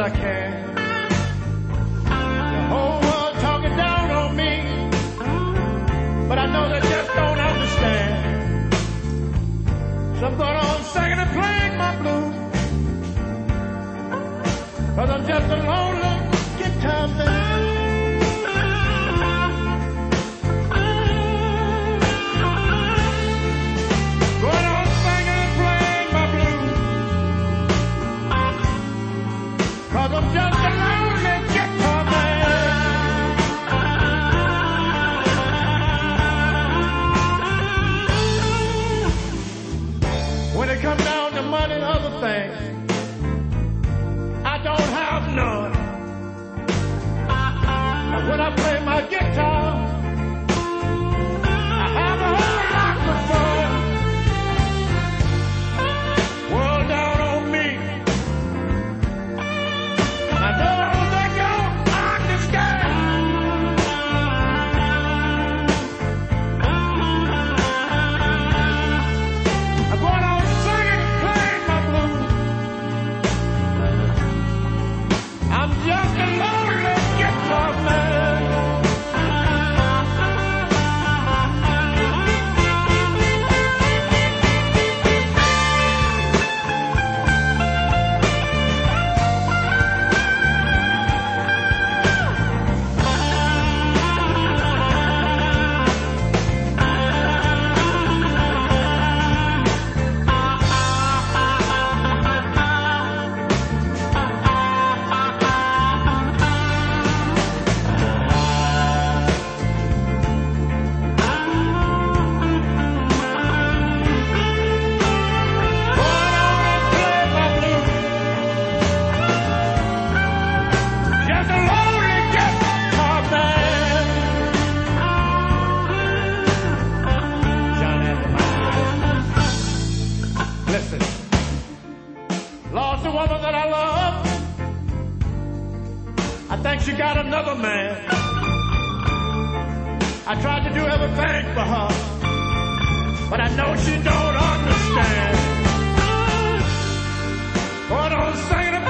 I can. The whole world talking down on me, but I know they just don't understand. So I'm going on singing and playing my blues, 'cause I'm just a lonely guitar man. Going on singing and playing my blues, 'cause I'm just a lonely guitar man. When it comes down to money and other things, I don't have none. But when I play my guitar, I have a whole lot of fun. World down on me, I know they don't understand. I'm going on singing and playing my blues. I'm just a lonely guitar man. Just a lonely guitar man. John Adams. Listen, lost a woman that I love. I think she got another man. I tried to do everything for her, but I know she don't understand. Going on singing